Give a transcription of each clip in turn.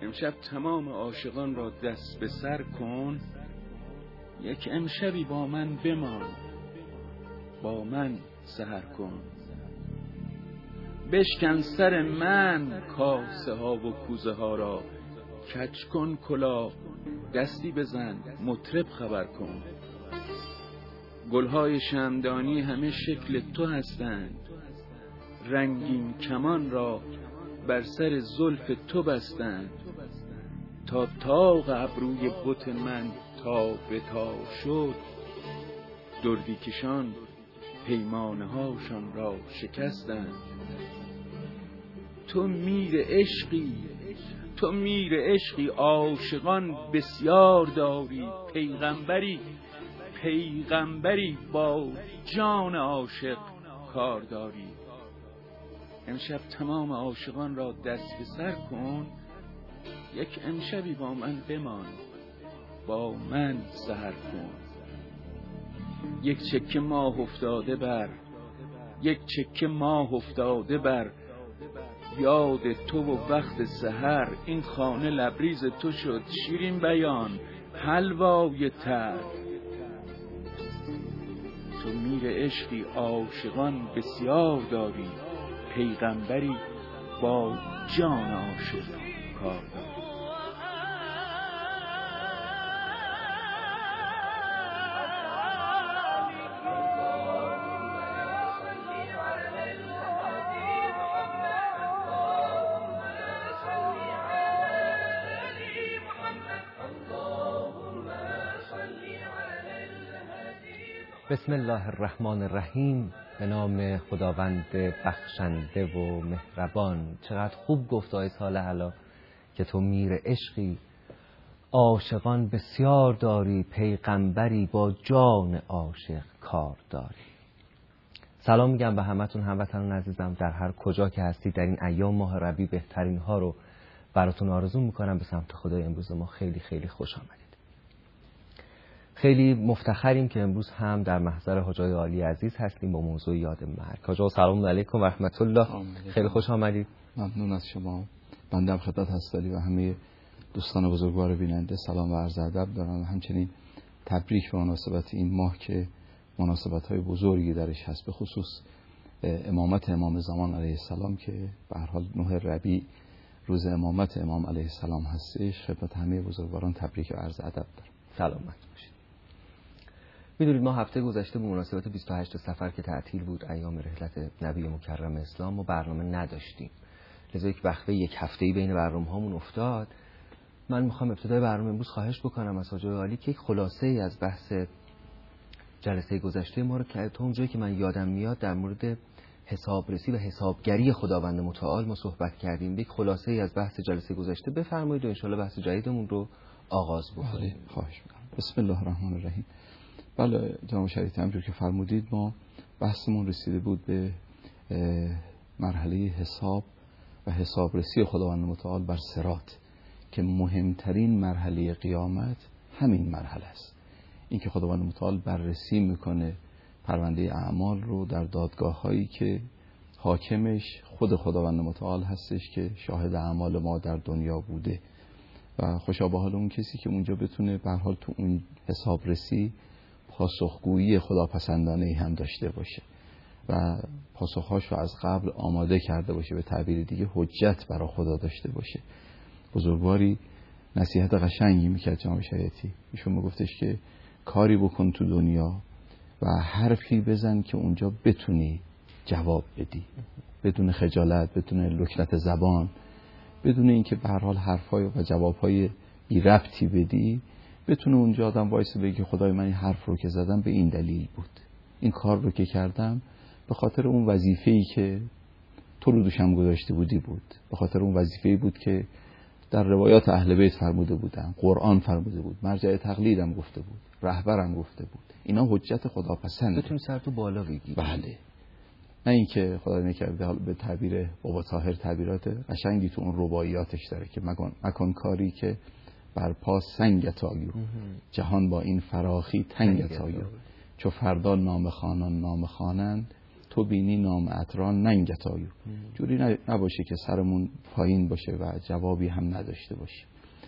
امشب تمام عاشقان را دست به سر کن، یک امشبی با من بمان، با من سحر کن. بشکن سر من کاسه ها و کوزه ها را، کج کن کلاه دستی بزن مطرب خبر کن. گلهای شمعدانی همه شکل تو هستند، رنگین کمان را بر سر زلف تو بستند. تا طاق ابروی بت من تا به تا شد، دردی کشان پیمانه هاشان را شکستند. تو میر عشقی عاشقان بسیار داری، پیغمبری با جان عاشق کار داری. امشب تمام عاشقان را دست به سر کن، یک امشبی با من بمان، با من سحر کن. یک چکه ماه افتاده بر یاد تو و وقت سحر. این خانه لبریز تو شد شیرین بیان حلوای تر. تو میر عشقی عاشقان بسیار داری، پیغمبری با جان عاشق کار داری. بسم الله الرحمن الرحیم. به نام خداوند بخشنده و مهربان. چقدر خوب گفت آیه صالح علا که تو میر عشقی عاشقان بسیار داری، پیغمبری با جان عاشق کار داری. سلام میگم به همتون هموطنان عزیزم در هر کجا که هستید. در این ایام ماه ربیع بهترین ها رو براتون آرزو میکنم. به سمت خدای امروز ما خیلی خیلی خوش آمدید. خیلی مفتخریم که امروز هم در محضر حاجای عالی عزیز هستیم با موضوع یاد مرگ. حاجا سلام علیکم و رحمت الله. خیلی خوش آمدید. ممنون از شما. بنده خدمت هستالی و همه دوستان بزرگوار بیننده سلام و عرض ادب دارم و همچنین تبریک به مناسبت این ماه که مناسبت‌های بزرگی درش هست، به خصوص امامت امام زمان علیه السلام که به هر حال 9 ربیع روز امامت امام علیه السلام هستش. خدمت همه بزرگواران تبریک و عرض ادب دارم. سلامت باشید. میدونید ما هفته گذشته به مناسبت 28 صفر که تعطیل بود، ایام رحلت نبی مکرم اسلام، ما برنامه نداشتیم. لذا یک وقفه یک هفته‌ای بین برنامه‌هامون افتاد. من میخوام ابتدای برنامه امروز خواهش بکنم از حاجی عالی که یک خلاصه‌ای از بحث جلسه گذشته ما رو که تا اونجایی که من یادم میاد در مورد حسابرسی و حسابگری خداوند متعال ما صحبت کردیم. یک خلاصه‌ای از بحث جلسه گذشته بفرمایید و ان شاءالله بحث جدیدمون رو آغاز بکنیم. خواهش می‌کنم. بسم الله الرحمن الرحیم. بله جناب شریعتی، همونجور که فرمودید ما بحثمون رسیده بود به مرحله حساب و حسابرسی خداوند متعال بر صراط که مهمترین مرحله قیامت همین مرحله است. این که خداوند متعال بررسی میکنه پرونده اعمال رو در دادگاه هایی که حاکمش خود خداوند متعال هستش که شاهد اعمال ما در دنیا بوده و خوشا به حال اون کسی که اونجا بتونه به هر حال تو اون حسابرسی پاسخگویی خداپسندانه هم داشته باشه و پاسخهاش رو از قبل آماده کرده باشه، به تعبیر دیگه حجت برای خدا داشته باشه. بزرگواری نصیحت قشنگی میکرد جناب شریعتی. ایشون میگفتش که کاری بکن تو دنیا و حرفی بزن که اونجا بتونی جواب بدی بدون خجالت، بدون لکنت زبان، بدون اینکه به هر حال حرفای و جوابهای بی ربطی بدی. بتونه اونجا آدم وایسه بگه خدای من این حرف رو که زدم به این دلیل بود، این کار رو که کردم به خاطر اون وظیفه‌ای که تو رو دوشم گذاشته بودی بود، به خاطر اون وظیفه‌ای بود که در روایات اهل بیت فرموده بودن، قرآن فرموده بود، مرجع تقلیدم گفته بود، رهبرم گفته بود. اینا حجت خداپسند. بتونی سر تو بالا بگیری. بله. نه اینکه خدا نکرده به تعبیر بابا طاهر تعبیرات قشنگی تو اون رباعیاتش داره که مکن کاری که بر پا سنگت آیو، جهان با این فراخی تنگت آیو، چو فردا نام خوانان نام خوانند تو بینی نامعت را ننگت آیو. جوری نباشه که سرمون پایین باشه و جوابی هم نداشته باشه.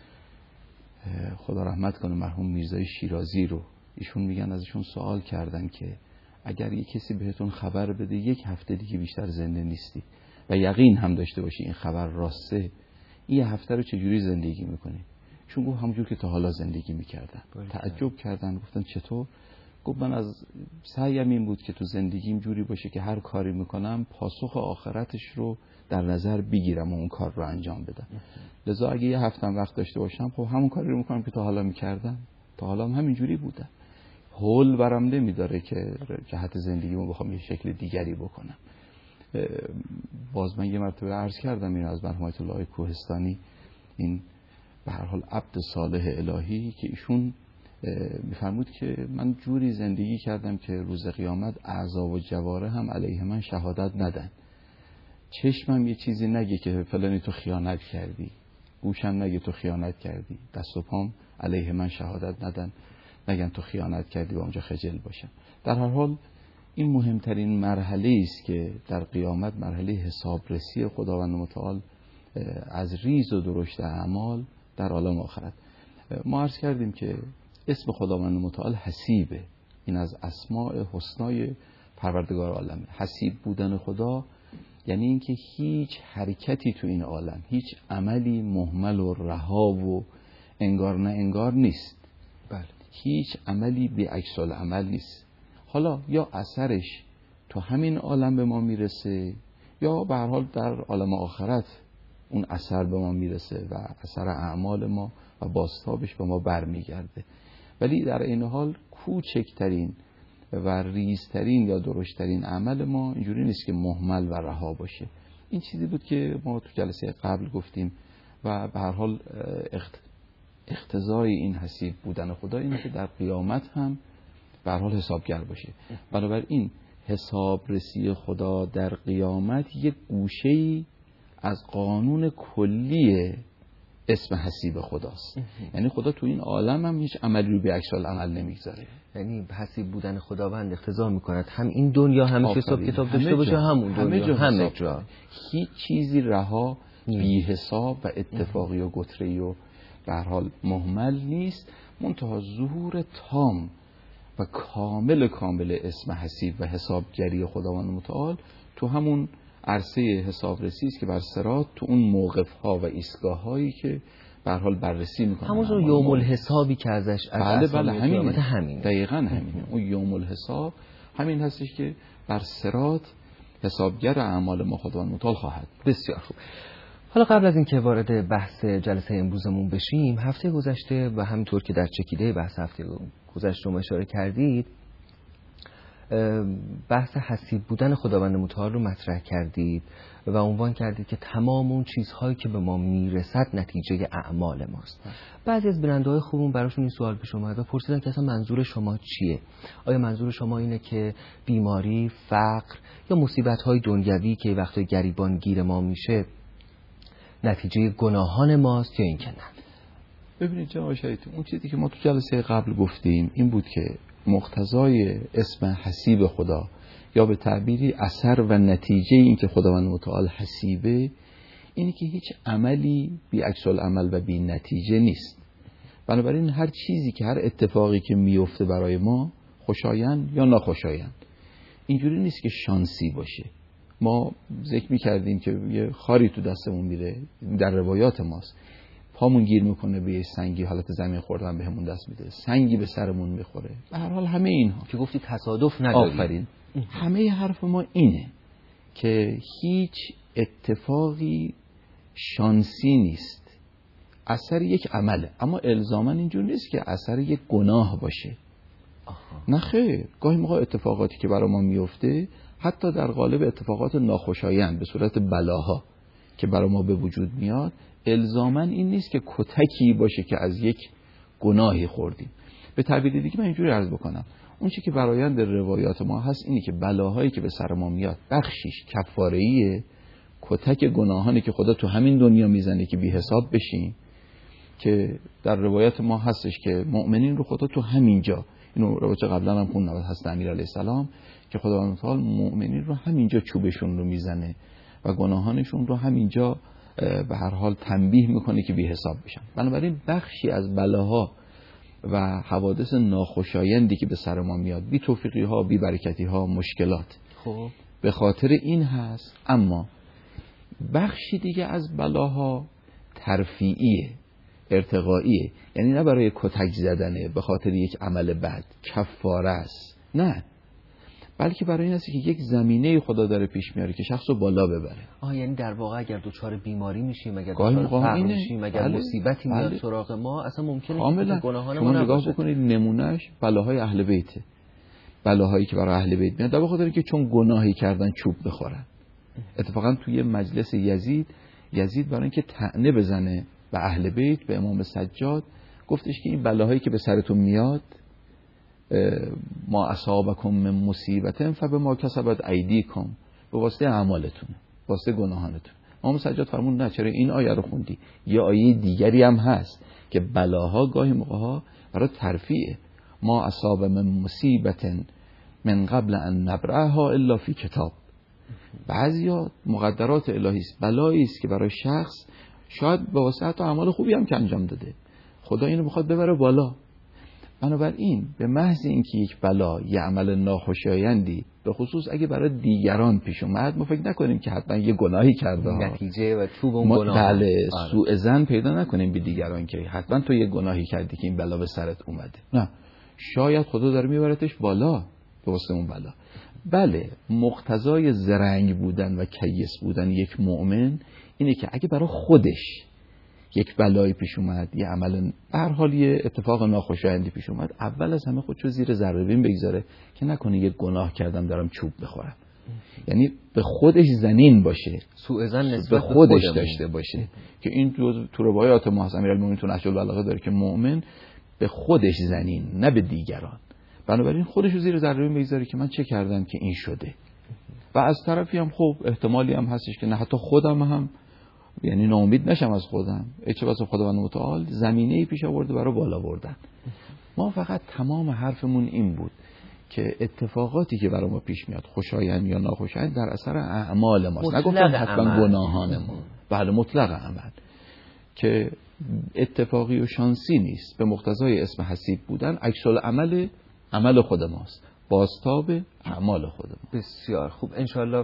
خدا رحمت کنه مرحوم میرزای شیرازی رو، ایشون میگن ازشون سوال کردن که اگر یک کسی بهتون خبر بده 1 هفته دیگه بیشتر زنده نیستی و یقین هم داشته باشی این خبر راسته، این 1 هفته رو چجوری زندگی میکنی؟ چون گفت همونجور که تا حالا زندگی میکردن. تعجب کردن، گفتن چطور؟ گفت من از سعیم این بود که تو زندگیم جوری باشه که هر کاری میکنم پاسخ آخرتش رو در نظر بگیرم و اون کار رو انجام بدم. لذا اگه 1 هفته وقت داشته باشم خب همون کاری رو میکنم که تا حالا میکردم، تا حالا هم همینجوری بودم. حول برام نمیداره که جهت زندگیمو بخوام یه شکل دیگری بکنم. باز من یه مرتبه عرض کردم اینو از مرحوم آیت الله کوهستانی، این به هر حال عبد صالح الهی، که ایشون میفرمود که من جوری زندگی کردم که روز قیامت اعضا و جواره هم علیه من شهادت ندن. چشمم یه چیزی نگه که فلانی تو خیانت کردی، گوشم نگه تو خیانت کردی، دست و پام علیه من شهادت ندن، نگن تو خیانت کردی و اونجا خجل باشم. در هر حال این مهمترین مرحله است که در قیامت مرحله حسابرسی خداوند متعال از ریز و درشت اعمال در عالم آخرت. ما عرض کردیم که اسم خداوند متعال حسیبه، این از اسماء حسنای پروردگار عالمه. حسیب بودن خدا یعنی اینکه هیچ حرکتی تو این عالم، هیچ عملی مهمل و رها و انگار نه انگار نیست. بله. هیچ عملی بی عکس العمل نیست. حالا یا اثرش تو همین عالم به ما میرسه یا به هر حال در عالم آخرت اون اثر به ما میرسه و اثر اعمال ما و بازتابش به ما برمیگرده. ولی در این حال کوچکترین و ریزترین یا درشترین عمل ما اینجوری نیست که مهمل و رها باشه. این چیزی بود که ما تو جلسه قبل گفتیم و به هر حال اقتضای این حسیب بودن خدا اینه که در قیامت هم به هر حال حسابگر باشه. بنابراین حسابرسی خدا در قیامت یک گوشه‌ای از قانون کلی اسم حسیب خداست. یعنی خدا تو این عالم هم هیچ عملی رو به عکس العمل نمیگذاره. یعنی حسیب بودن خداوند اقتضا میکند هم این دنیا همه حساب کتاب داشته باشه، همون دنیا همه جا هیچ چیزی رها بی حساب و اتفاقی و گتری و به هر حال مهمل نیست. منتها ظهور تام و کامل اسم حسیب و حسابگری خداوند متعال تو همون عرصه حسابرسی است که بر صراط تو اون موقف‌ها و ایستگاه‌هایی که به هر حال بررسی می‌کنه، همون یوم الحسابی که ازش بله همین دقیقاً همینه. اون یوم الحساب همین هستش که بر صراط حسابگر اعمال ما خداوند متعال خواهد. بسیار خوب. حالا قبل از اینکه وارد بحث جلسه امروزمون بشیم، هفته گذشته و همینطور که در چکیده بحث هفته گذشته شما اشاره کردید، بحث حسیب بودن خداوند متعال رو مطرح کردید و عنوان کردید که تمام اون چیزهایی که به ما میرسد نتیجه اعمال ماست. بعضی از بیننده‌های خوبمون براشون این سوال پیش اومد و پرسیدن که اصلا منظور شما چیه؟ آیا منظور شما اینه که بیماری، فقر یا مصیبت‌های دنیوی که وقتی گریبان گیر ما میشه نتیجه گناهان ماست یا اینکه نه؟ ببینید جناب شهید، اون چیزی که ما تو جلسه قبل گفتیم این بود که مقتضای اسم حسیب خدا یا به تعبیری اثر و نتیجه این که خداوند متعال حسیبه اینه که هیچ عملی بی عکس العمل و بی نتیجه نیست. بنابراین هر چیزی که هر اتفاقی که میفته برای ما خوشایند یا ناخوشایند، اینجوری نیست که شانسی باشه. ما ذکر می‌کردیم که یه خاری تو دستمون میره، در روایات ماست، پامون گیر میکنه به یه سنگی، حالت زمین خوردن بهمون دست میده، سنگی به سرمون میخوره. به هر حال همه اینها که گفتی تصادف نداریم. آفرین. همه حرف ما اینه که هیچ اتفاقی شانسی نیست، اثر یک عمله. اما الزاما اینجور نیست که اثر یک گناه باشه. نه خیر، گاهی موقع اتفاقاتی که برای ما میفته حتی در قالب اتفاقات ناخوشایند به صورت بلاها که برای ما به وجود میاد الزاماً این نیست که کتکی باشه که از یک گناهی خوردیم. به تعبیر دیگه من اینجوری عرض بکنم، اون چیزی که برآیند روایات ما هست اینه که بلاهایی که به سر ما میاد بخشیش کفاره‌ایه، کتک گناهانی که خدا تو همین دنیا میزنه که بی حساب بشیم، که در روایات ما هستش که مؤمنین رو خدا تو همین جا، اینو روایت قبلا هم خوندم از حضرت امیر علیه السلام که خداوند تعالی مؤمنین رو همینجا چوبشون رو میزنه و گناهانشون رو همینجا به هر حال تنبیه میکنه که بی حساب بشن. بنابراین بخشی از بلاها و حوادث ناخوشایندی که به سر ما میاد، بی توفیقی ها، بی برکتی ها، مشکلات، خب به خاطر این هست. اما بخشی دیگه از بلاها ترفیعیه، ارتقائیه، یعنی نه برای کتک زدنه به خاطر یک عمل بد، کفاره است، نه، بلکه برای این است که یک زمینه خدا داره پیش میاره که شخص رو بالا ببره. یعنی در واقع اگر دچار بیماری میشیم، اگر دچار فقر میشیم، اگر مصیبتی میاد سراغ ما، اصلا ممکنه که گناهان ما نباشه. نگاه بکنید نمونهش بلاهای اهل بیته، بلاهایی که برای اهل بیت میاد به خاطر که چون گناهی کردن چوب بخورن. اتفاقا توی مجلس یزید برای اینکه طعنه بزنه به اهل بیت، به امام سجاد، گفتش که این بلاهایی که به سرتون میاد، ما اصابکم من مصیبت فبما کسبت ایدیکم، به واسطه اعمالتون، واسطه گناهانتون. امام سجاد فرمود نه، چرا این آیه رو خوندی؟ یه آیه دیگری هم هست که بلاها گاهی موقع‌ها برای ترفیعه. ما اصاب من مصیبت من قبل ان نبرأها الا فی کتاب. بعضیا مقدرات الهی است، بلایی است که برای شخص شاید به واسطه حتی اعمال خوبی هم که انجام داده، خدا اینو میخواد ببره بالا. بنابراین به محض اینکه یک بلا، یه عمل ناخوشایندی به خصوص اگه برای دیگران پیش اومد، ما فکر نکنیم که حتما یه گناهی کرده، نتیجه و چوب اون گناه، بله، سوء ظن پیدا نکنیم به دیگران که حتما تو یه گناهی کردی که این بلا به سرت اومده. نه، شاید خدا داره میبرتش بالا به واسطه اون بلا. بله، مقتضای زرنگ بودن و کیس بودن یک مؤمن اینه که اگه برای خودش یک بلایی پیش اومد، یه عمل به هر حال یه اتفاق ناخوشایندی پیش اومد، اول از همه خودشو زیر ذره بین بگذاره که نکنه یه گناه کردم دارم چوب بخورم. یعنی به خودش زنین باشه، سوء ظن نسبت به خودش داشته باشه که این تو روایات ما امیرالمومنین تو نهج البلاغه داره که مؤمن به خودش زنین، نه به دیگران. بنابراین خودشو زیر ذره بین بگذاره که من چه کردم که این شده. و از طرفی هم خب احتمالی هم هستش که نه حتی خودم هم، یعنی ناامید نشم از خودم، چه بسا خداوند متعال زمینه‌ای پیش آورده برای بالا بردن. ما فقط تمام حرفمون این بود که اتفاقاتی که برای ما پیش میاد، خوشایند یا ناخوشایند، در اثر اعمال ماست، نگفتم حتما گناهانمون. بله، مطلق عمل که اتفاقی و شانسی نیست، به مقتضای اسم حسیب بودن عکس العمل عمل خود ماست، بازتاب اعمال خود ما. بسیار خوب. انشالله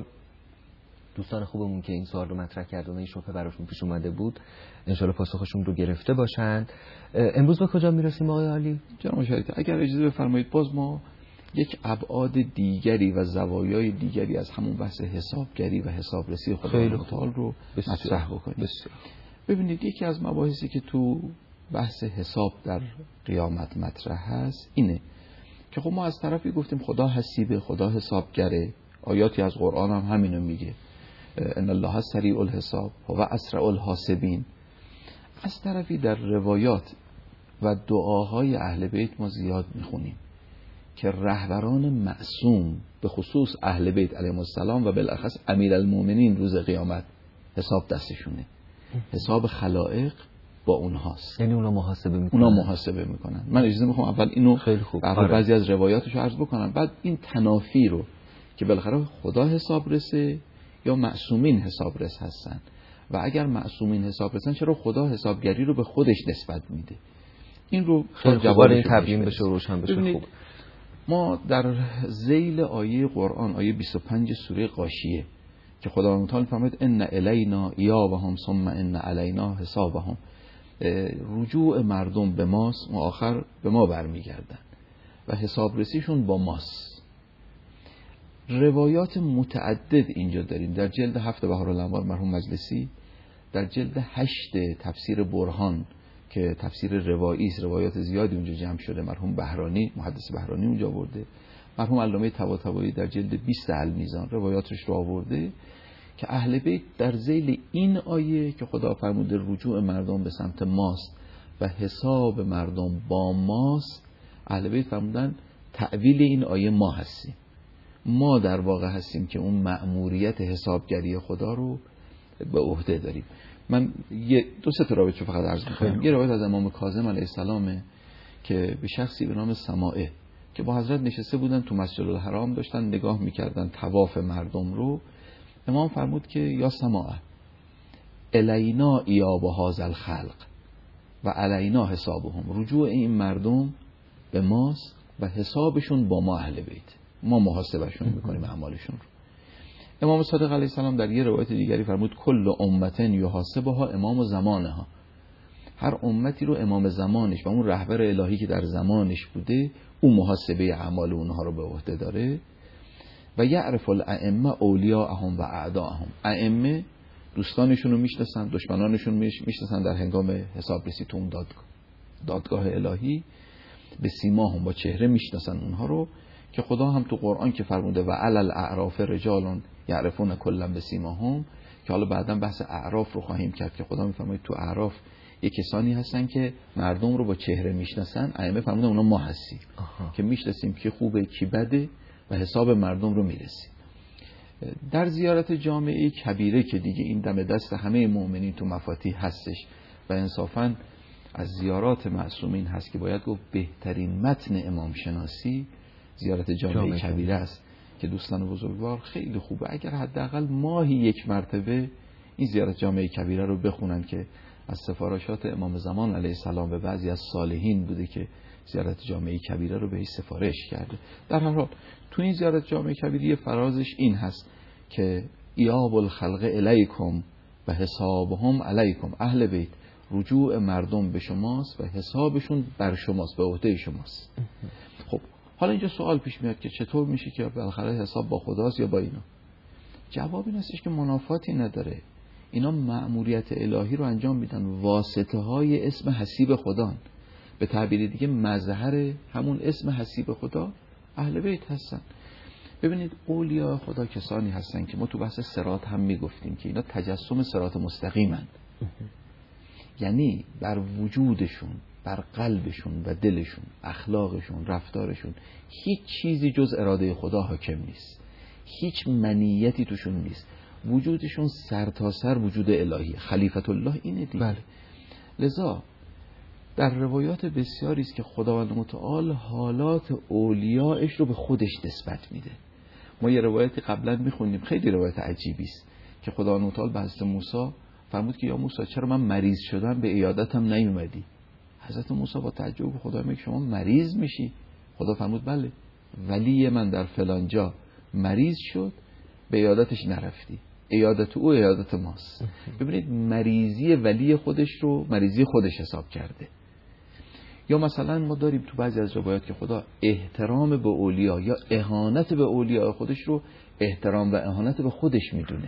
دوستان خوبمون که این سوال رو مطرح کردن و این شبهه براشون پیش اومده بود، انشالله پاسخشون رو گرفته باشند. امروز به کجا میرسیم آقای عالی؟ جناب مشاهد، اگر اجازه بفرمایید باز ما یک ابعاد دیگری و زوایای دیگری از همون بحث حسابگری و حسابرسی خداوند متعال رو مطرح بکنیم. ببینید، یکی از مباحثی که تو بحث حساب در قیامت مطرح هست اینه که خب ما از طرفی گفتیم خدا حسیبه، خدا حسابگره، آیاتی از قرآن هم همینو میگه، ان الله سریع الحساب و اسرع الحاسبین. از طرفی در روایات و دعاهای اهل بیت ما زیاد میخونیم که رهبران معصوم، به خصوص اهل بیت علیهم السلام و بالاخص امیرالمومنین، روز قیامت حساب دستشونه، حساب خلائق با اونهاست، یعنی اونا محاسبه میکنن. من اجازه میخوام اول اینو خیلی خوب بعضی از روایاتشو عرض بکنم، بعد این تنافی رو که بالاخره خدا حساب رسه یا معصومین حساب رس هستن، و اگر معصومین حساب رسن چرا خدا حسابگری رو به خودش نسبت میده. این رو جواب این تبیین بشه، روشن بشه. خوب، ما در ذیل آیه قرآن، آیه 25 سوره غاشیه، که خداوند تعالی فرمود ان الینا ایابهم ثم ان علینا حسابهم، رجوع مردم به ماست و آخر به ما برمیگردن و حسابرسیشون با ماست. روایات متعدد اینجا داریم. در جلد 7 بهارالانوار مرحوم مجلسی، در جلد 8 تفسیر برهان که تفسیر روایی است، روایات زیادی اونجا جمع شده، مرحوم بهرانی، محدث بهرانی اونجا آورده، مرحوم علامه طباطبایی در جلد 20 المیزان روایاتش رو آورده که اهل بیت در ذیل این آیه که خدا فرموده رجوع مردم به سمت ماست و حساب مردم با ماست، اهل بیت فرمودن تعویل این آیه ما هستیم، ما در واقع هستیم که اون مأموریت حسابگری خدا رو به عهده داریم. من دو سه تا روایت رو فقط عرض می‌کنم. یه روایت از امام کاظم علیه السلام که به شخصی به نام سماعه که با حضرت نشسته بودن تو مسجد الحرام، داشتن نگاه میکردن طواف مردم رو. امام فرمود که یا سماع الینا ایاب هذا الخلق و علینا حسابهم، رجوع این مردم به ماست و حسابشون با ما اهل بیت، ما محاسبشون میکنیم اعمالشون رو. امام صادق علیه السلام در یه روایت دیگری فرمود کل امت یحاسبها امام زمانها، هر امتی رو امام زمانش و اون رهبر الهی که در زمانش بوده اون محاسبه اعمال اونها رو به عهده داره. و یعرف الائمه اولیاءهم و اعداءهم، ائمه دوستانشون رو میشناسن، دشمنانشون میشناسن در هنگام حسابرسی تو اون دادگاه الهی، به سیماهم با چهره میشناسن اونها رو، که خدا هم تو قرآن که فرموده و علی الاعراف رجال یعرفون کلا به سیماهم، که حالا بعداً بحث اعراف رو خواهیم کرد که خدا میفرماید تو اعراف یک کسانی هستن که مردم رو با چهره میشناسن، ائمه فرمودن اونا ما هستیم که میشناسیم کی خوبه کی بده و حساب مردم رو میرسیم. در زیارت جامعه کبیره که دیگه این دم دست همه مؤمنین تو مفاتیح هستش و انصافاً از زیارات معصومین هست که باید گفت بهترین متن امام شناسی زیارت جامعه کبیره است که دوستان بزرگوار خیلی خوبه اگر حداقل ماهی یک مرتبه این زیارت جامعه کبیره رو بخونن، که از سفارشات امام زمان علیه السلام به بعضی از صالحین بوده که زیارت جامعه کبیره رو بهش سفارش کرده. در هر حال تو این زیارت جامعه کبیره فرازش این هست که ایاب الخلق الیکم و حسابهم علیکم، اهل بیت رجوع مردم به شماست و حسابشون بر شماست، به عهده شماست. خب حالا اینجا سوال پیش میاد که چطور میشه که بالاخره حساب با خداست یا با اینا؟ جواب این هستش که منافاتی نداره، اینا مأموریت الهی رو انجام میدن، واسطه های اسم حسیب خدا، به تعبیر دیگه مظهر همون اسم حسیب خدا اهل بیت هستن. ببینید اولیاء خدا کسانی هستن که ما تو بحث صراط هم میگفتیم که اینا تجسم صراط مستقیمند، یعنی بر وجودشون، بر قلبشون و دلشون، اخلاقشون، رفتارشون هیچ چیزی جز اراده خدا حاکم نیست، هیچ منیتی توشون نیست، وجودشون سرتاسر وجود الهی، خلیفت الله اینه دیگه. بله. لذا در روایات بسیاری است که خداوند متعال حالات اولیاءش رو به خودش نسبت میده. ما یه روایتی قبلا میخونیم خیلی روایت عجیبی است که خداوند متعال به حضرت موسی فرمود که یا موسی چرا من مریض شدم به عیادتم نیومدی؟ حضرت موسی با تعجب خدا میگه شما مریض میشی؟ خدا فرمود بله، ولی من در فلان جا مریض شد به عیادتش نرفتی، عیادت او عیادت ماست. ببینید مریضی ولی خودش رو مریضی خودش حساب کرده. یا مثلا ما داریم تو بعضی از روایات که خدا احترام به اولیا یا اهانت به اولیا خودش رو احترام و اهانت به خودش میدونه.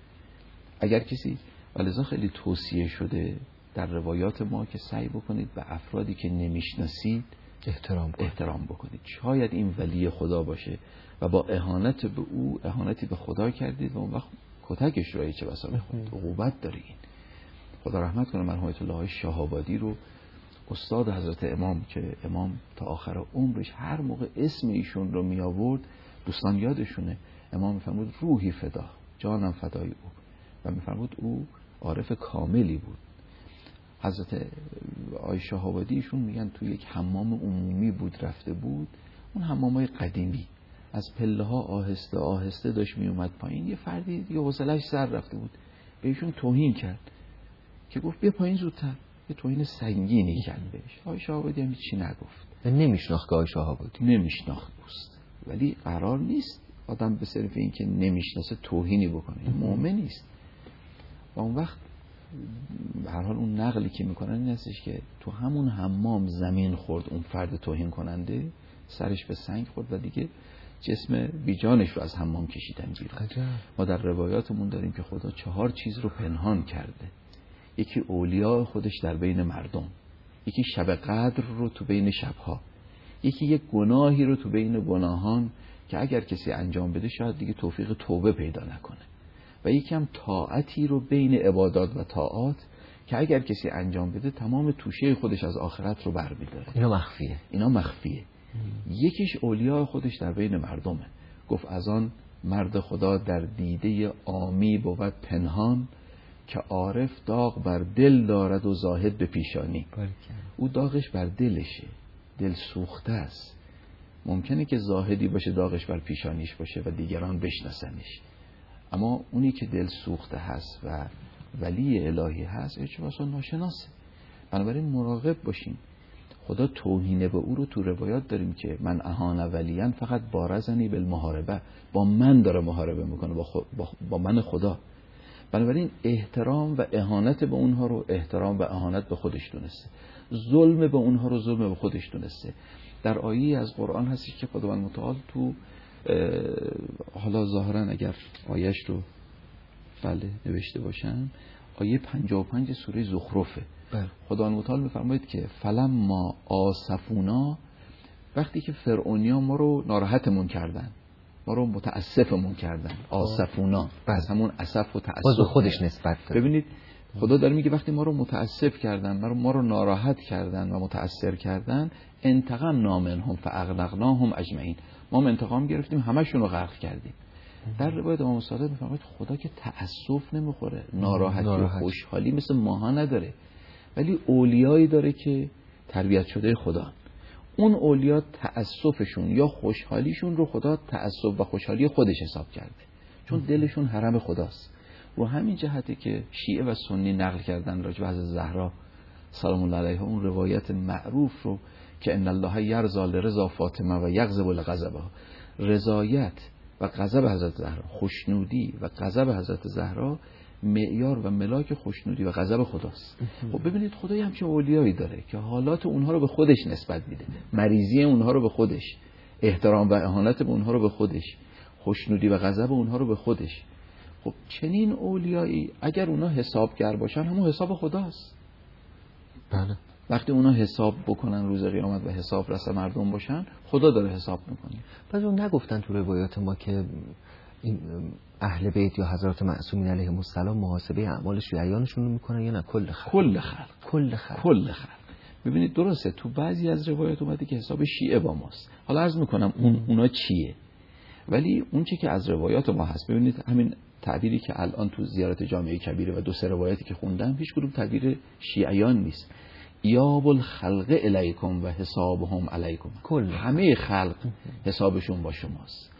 اگر کسی، ولذا خیلی توصیه شده در روایات ما که سعی بکنید به افرادی که نمیشناسید احترام بکنید. شاید این ولی خدا باشه و با اهانت به او اهانتی به خدا کردید و اون وقت کتکش رو چه بسا میخونید، عقوبت داره. این خدا رحمت کنه مرحوم آیت الله شهابادی رو، استاد حضرت امام، که امام تا آخر عمرش هر موقع اسم ایشون رو می آورد دوستان یادشونه، امام میفرمود روحی فدا، جانم فدای او، و میفرمود او عارف کاملی بود. حضرت آیت شهابادی ایشون میگن توی یک حمام عمومی بود رفته بود، اون حمامای قدیمی، از پله ها آهسته آهسته داشت می اومد پایین، یه فردی دیگه حوصله‌اش سر رفته بود به ایشون توهین کرد که گفت بیا پایین زودتر، یه توهین سنگینی کرد بهش. آیت شهابادی هم چی نگفت، نمیشناخت که آیت شهابادی نمیشناخت دوست، ولی قرار نیست آدم به صرف این که نمیشناسه توهینی بکنه، مؤمن نیست. و اون وقت به هر حال اون نقلی که میکنن این هستش که تو همون حمام زمین خورد اون فرد توهین کننده، سرش به سنگ خورد و دیگه جسم بیجانش رو از حمام کشیدن بیرون. ما در روایاتمون داریم که خدا 4 چیز رو پنهان کرده، یکی اولیاء خودش در بین مردم، یکی شب قدر رو تو بین شبها، یکی یک گناهی رو تو بین گناهان که اگر کسی انجام بده شاید دیگه توفیق توبه پیدا نکنه، و یکی هم طاعتی رو بین عبادات و طاعات که اگر کسی انجام بده تمام توشه خودش از آخرت رو برمی‌داره. اینا مخفیه. یکیش اولیاء خودش در بین مردمه. گفت از آن مرد خدا در دیده عامی بود پنهان، که عارف داغ بر دل دارد و زاهد به پیشانی. او داغش بر دلشه، دل سوخته است، ممکنه که زاهدی باشه داغش بر پیشانیش باشه و دیگران بشناسنش، اما اونی که دل سوخته هست و ولی الهی هست هیچ واسه ناشناسه. بنابراین مراقب باشیم. خدا توهین به او رو تو روایات داریم که من اهان ولیان فقط بارزنی بالمحاربه، با من داره محاربه میکنه، با من خدا. بنابراین احترام و اهانت به اونها رو احترام و اهانت به خودش دونسته، ظلم به اونها رو ظلم به خودش دونسته. در آیه از قرآن هستی که خداوند متعال تو حالا ظاهرا اگر آیهش رو بله نوشته باشن، آیه 55 سوره زخرفه. خداوند متعال میفرماید که فلما آسفونا، وقتی که فرعونیا ما رو ناراحتمون کردن، ما رو متاسفمون کردن، آسفونا از همون اسف و تاسف باز خودش نسبت داره. ببینید خدا داره میگه وقتی ما رو متاسف کردن، ما رو ناراحت کردن و متاثر کردن، انتقمنا منهم فاغرقناهم اجمعین، ما انتقام گرفتیم همشون رو غرق کردیم. در روایت امام صادق میفرماید خدا که تاسف نمیخوره، ناراحتی و خوشحالی مثل ماها نداره، ولی اولیایی داره که تربیت شده خدا. اون اولیا تأسفشون یا خوشحالیشون رو خدا تأسف و خوشحالی خودش حساب کرده، چون دلشون حرم خداست. و همین جهته که شیعه و سنی نقل کردن راجع به حضرت زهرا سلام الله علیها اون روایت معروف رو که ان الله یرضا لرضا فاطمه و یغضب لغضبها، رضایت و غضب حضرت زهرا، خوشنودی و غضب حضرت زهرا معیار و ملاک خوشنودی و غضب خداست. خب ببینید خدای همچین اولیایی داره که حالات اونها رو به خودش نسبت میده، مریضی اونها رو به خودش، احترام و اهانت به اونها رو به خودش، خوشنودی و غضب اونها رو به خودش. خب چنین اولیایی اگر اونها حسابگر باشن همون حساب خداست. بله. وقتی اونها حساب بکنن روز قیامت و حساب رس مردم باشن، خدا داره حساب میکنه. بعد اون نگفتن تو روایات ما که این اهل بیت یا حضرات معصومین علیهم السلام محاسبه اعمال شیعیانشون رو میکنن یا نه کل خلق؟ کل خلق. ببینید درسته تو بعضی از روایات اومده که حساب شیعه با ماست. حالا عرض میکنم اونا چیه، ولی اون چی که از روایات ما هست، ببینید همین تعبیری که الان تو زیارت جامعه کبیره و 2-3 روایتی که خوندم هیچ کدوم تعبیر شیعیان نیست. یا بالخلق الیکم و حسابهم علیکم، همه خلق حسابشون با شماست.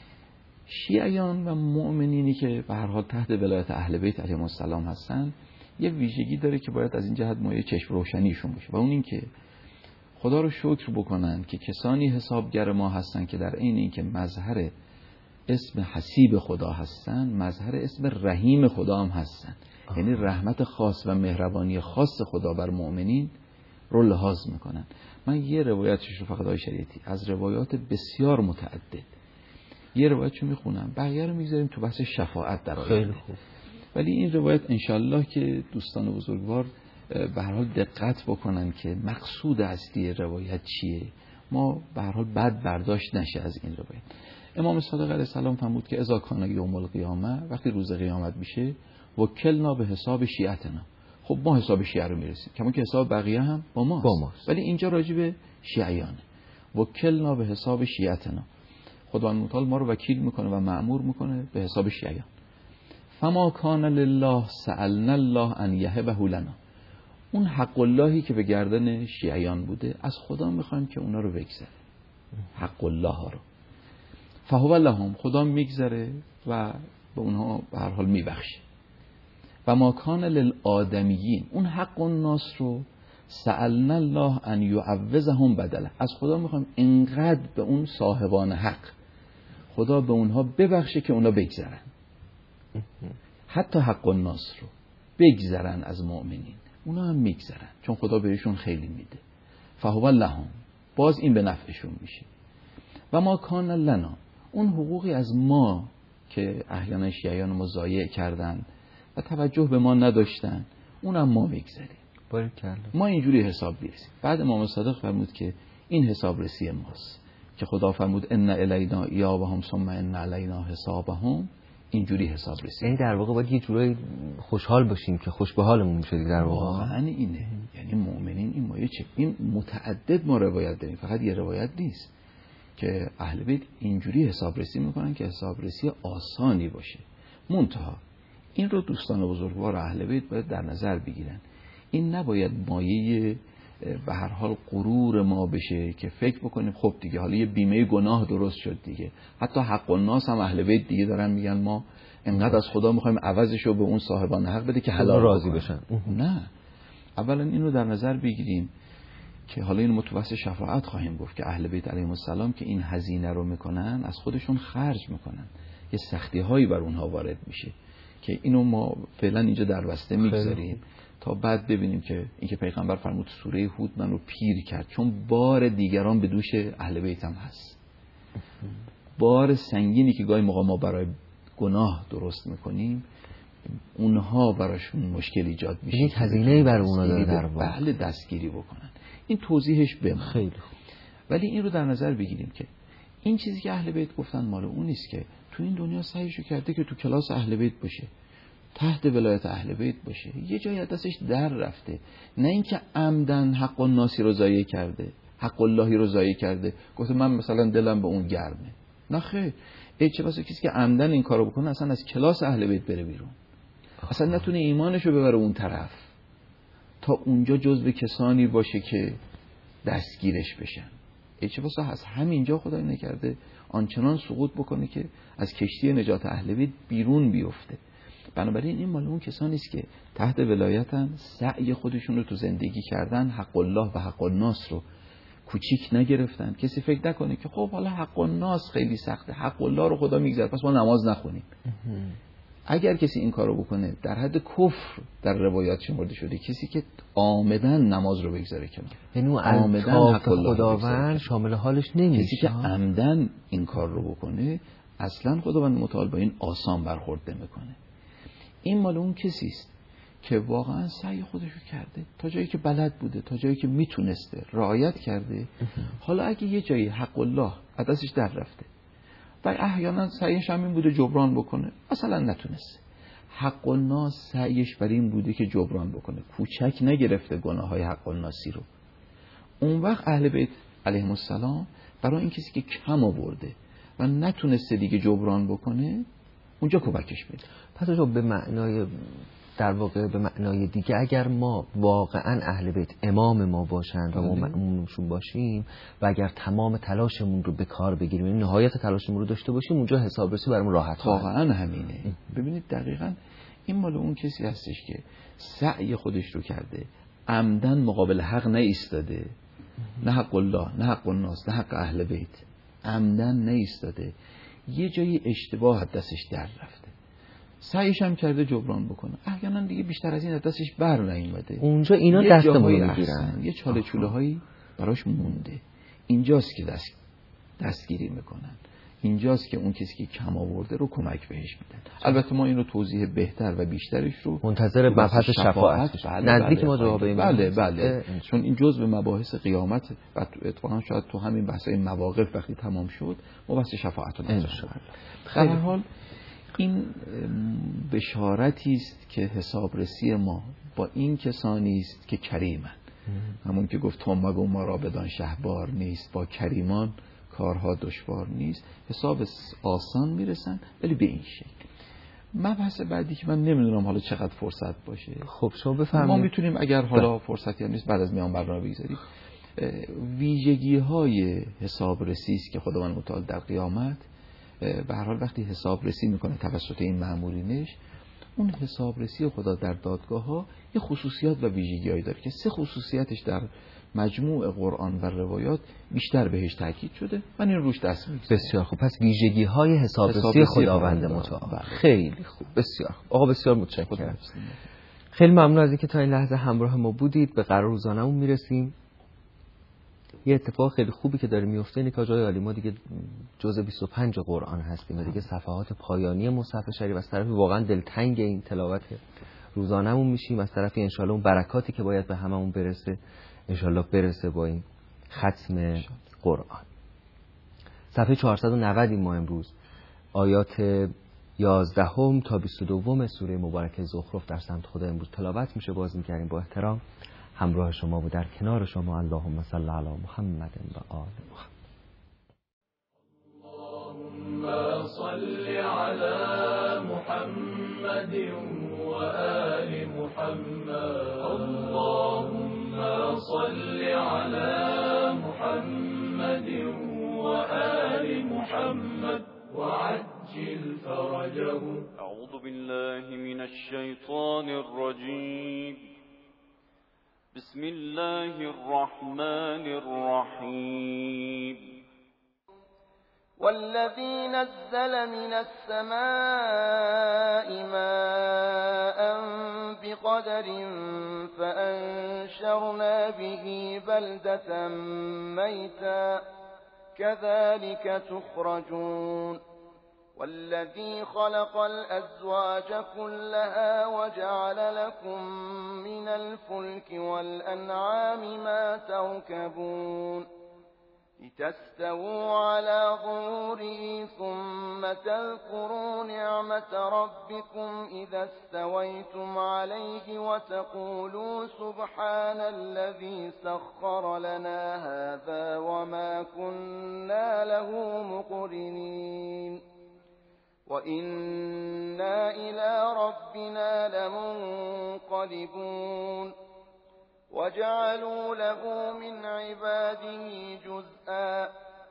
شیعیان و مؤمنینی که به هر حال تحت ولایت اهل بیت علیهم السلام هستن یه ویژگی داره که باید از این جهت مایه چشم روشنیشون باشه و اون این که خدا رو شکر بکنن که کسانی حسابگر ما هستن که در عین این که مظهر اسم حسیب خدا هستن، مظهر اسم رحیم خدا هم هستن. یعنی رحمت خاص و مهربانی خاص خدا بر مؤمنین رو لحاظ میکنن. من یه روایتش رو فقط آقای شریعتی از روایات بسیار متعدد یه روایتشو میخونم، بقیه رو میذاریم تو بحث شفاعت در آینده. خیلی خوب. ولی این روایت انشالله که دوستان بزرگوار به هر حال دقت بکنن که مقصود اصلی روایت چیه، ما به هر حال بد برداشت نشه از این روایت. امام صادق علیه السلام فرمود که اذا کان یوم القیامه، وقتی روز قیامت میشه، وکلنا به حساب شیعتنا، خب ما حساب شیعه رو میرسیم، کما که حساب بقیه هم با ماست. ولی اینجا راجع به شیعیانه، وکلنا به حساب شیعتنا، خداوند متعال ما رو وکیل میکنه و مأمور میکنه به حساب شیعیان. فما کان لله سألنا الله ان یهبه لنا، اون حق اللهی که به گردن شیعیان بوده از خدا میخوایم که اونا رو بگذره، حق الله ها رو. فهو لهم، خدا میگذره و به اونها به هر حال میبخشه. و ما کان للآدمیین، اون حق الناس رو سألنا الله ان یعوضهم بدله، از خدا میخوایم اینقدر به اون صاحبان حق خدا به اونها ببخشه که اونا بگذرن، حتی حق الناس رو بگذرن از مؤمنین، اونا هم میگذرن چون خدا بهشون خیلی میده. فهو لهم، باز این به نفعشون میشه. و ما کان لنا، اون حقوقی از ما که احیانا شیعیان ما ضایع کردن و توجه به ما نداشتن، اونم ما میگذریم. ما اینجوری حساب میرسیم. بعد امام صادق فرمود که این حساب رسی ماست که خدا فرمود ان الینا ایابهم ثم ان علینا حسابهم، اینجوری حساب رسی. یعنی در واقع باید یه جورایی خوشحال باشیم که خوش به حالمون میشه در واقع. واقعا اینه. یعنی مؤمنین این مایه چه، این متعدد ما روایت داریم، فقط یه روایت نیست که اهل بیت اینجوری حساب رسی میکنن که حساب رسی آسانی باشه. منتها این رو دوستان بزرگوار اهل بیت باید در نظر بگیرن، این نباید مایه به هر حال غرور ما بشه که فکر بکنیم خب دیگه حالا یه بیمه گناه درست شد دیگه. حتی حق الناس هم اهل بیت دیگه دارن میگن ما انقدر از خدا میخوایم عوضش رو به اون صاحبان حق بده که حلال راضی بشن. نه، اولا این رو در نظر بگیریم که حالا این متوسط شفاعت خواهیم گفت که اهل بیت علیهم السلام که این هزینه رو میکنن از خودشون خرج میکنن، یه سختی هایی بر اونها وارد میشه که اینو ما فعلا اینجا در بسته میگذاریم تا بعد ببینیم که اینکه پیغمبر فرمود سوره هود منو پیر کرد، چون بار دیگران به دوش اهل بیت هم هست. بار سنگینی که گاهی موقع ما برای گناه درست میکنیم اونها براشون مشکل ایجاد میشه، یک هزینه‌ای برای اونها داره در واقع. بله، دستگیری بکنن. این توضیحش بمونه. خیلی خوب. ولی این رو در نظر بگیریم که این چیزی که اهل بیت گفتن مال اون نیست که تو این دنیا سعیشو کرده که تو کلاس اهل بیت باشه، تحت ولایت اهل بیت باشه، یه جایی از دستش در رفته، نه اینکه عمدن حق الناسی رو ضایع کرده، حق اللهی رو ضایع کرده، گفته من مثلا دلم به اون گرمه. نه خیر، چه بسا کسی که عمدن این کارو بکنه اصلا از کلاس اهل بیت بره بیرون، اصلا نتونه ایمانشو ببره اون طرف، تا اونجا جزو کسانی باشه که دستگیرش بشن. چه بسا از همینجا خدای نکرده آنچنان سقوط بکنه که از کشتی نجات اهل بیت بیرون بیفته. بنابراین این مال اون کسانی است که تحت ولایتن، سعی خودشون رو تو زندگی کردن، حق الله و حق الناس رو کوچیک نگرفتن. کسی فکر نکنه که خب حالا حق الناس خیلی سخته، حق الله رو خدا میگذره پس ما نماز نخونیم. اگر کسی این کارو بکنه در حد کفر در روایات شمرده شده، کسی که عامداً نماز رو بگذاره کنار، یعنی عامداً حق الله خداوند شامل حالش نمیشه. کسی که عمدن این کار رو بکنه اصلا خداوند متعال با این آسان برخورد نمیکنه. این مال اون کسی است که واقعا سعی خودش رو کرده، تا جایی که بلد بوده، تا جایی که میتونسته رعایت کرده. حالا اگه یه جایی حق الله از دستش در رفته و احیانا سعیش هم این بوده جبران بکنه، مثلا نتونسته، حق الناس سعیش بر این بوده که جبران بکنه، کوچک نگرفته گناه های حق الناسی رو، اون وقت اهل بیت علیهم السلام برای این کسی که کم آورده و نتونسته دیگه جبران بکنه اونجا کمکش میده. پس به معنای در واقع به معنای دیگه اگر ما واقعا اهل بیت امام ما باشند و ما مأمونشون باشیم و اگر تمام تلاشمون رو به کار بگیریم، یعنی نهایت تلاشمون رو داشته باشیم، اونجا حسابرسی برامون راحت خواهد. واقعا همینه. ببینید دقیقاً این مال اون کسی هستش که سعی خودش رو کرده، عمدن مقابل حق نایستاده، نه حق الله، نه حق الناس، نه حق اهل بیت، عمدن نایستاده، یه جایی اشتباه از دستش در رفته، سعیش هم کرده جبران بکنه، احیانا دیگه بیشتر از این از دستش بر نیومده، اونجا اینا دستمون رو میگیرن، یه چاله چوله هایی براش مونده. اینجاست که دستگیری میکنن، اینجاست که اون کسی که کم آورده رو کمک بهش میدن. البته ما این رو توضیح بهتر و بیشترش رو منتظر مبحث شفاعت نزدیک ما جواب این. بله چون این جزء مباحث قیامت و اتفاقا شاید تو همین بحث‌های مواقف وقتی تمام شد ما بحث شفاعت رو نذاشتیم. در هر حال این بشارتی است که حسابرسی ما با این کسانی است که کریمند. همون که گفت تو مگو ما را بدان شهبار نیست، با کریمان کارها دشوار نیست، حساب آسان میرسن ولی به این شکل. مبحث بعدی که من نمیدونم حالا چقدر فرصت باشه، خب شما بفرمایید. ما میتونیم اگر حالا فرصتی هم نیست بعد از میان برنامه بگذاریم ویژگی های حسابرسی است که خداوند متعال در قیامت به هر حال وقتی حسابرسی میکنه توسط این مأمورینش، اون حسابرسی خدا در دادگاه ها یه خصوصیات و ویژگی‌هایی داره که 3 خصوصیتش در مجموع قرآن و روایات بیشتر بهش تاکید شده. من این روش دست می‌زنم. بسیار خوب. پس ویژگی‌های حسابرسی خداوند متعال. خیلی خوب. بسیار خوب. آقا بسیار متشکرم. خیلی ممنون از اینکه تا این لحظه همراه ما بودید. به قرار روزانه‌مون میرسیم. یه اتفاق خیلی خوبی که داره میفته اینه که آقای عالی ما دیگه جزء 25 قرآن هستیم و دیگه صفحات پایانی مصحف شریف از طرفی واقعا دلتنگ این تلاوت روزانه‌مون میشیم، از طرفی ان شاءالله اون برکاتی که باید به هممون برسه ان شاءالله برسه با این ختم قرآن. صفحه 490 ما امروز آیات 11 تا 22 سوره مبارکه زخرف در سمت خدا امروز تلاوت میشه. باز می‌کردیم با احترام همراه شما و در کنار شما. اللهم صل علی محمد و آل محمد. اللهم صل علی محمد و آل محمد. اللهم صل على محمد وآل محمد وعجل فرجهم. أعوذ بالله من الشيطان الرجيم. بسم الله الرحمن الرحيم. والذي نزل من السماء ماء بقدر فأنشرنا به بلدة ميتا كذلك تخرجون. والذي خلق الأزواج كلها وجعل لكم من الفلك والأنعام ما تركبون لتستووا على ظهوره ثم تذكروا نعمة ربكم إذا استويتم عليه وتقولوا سبحان الذي سخر لنا هذا وما كنا له مقرنين وإنا إلى ربنا لمنقلبون. وجعلوا له من عباده جزءا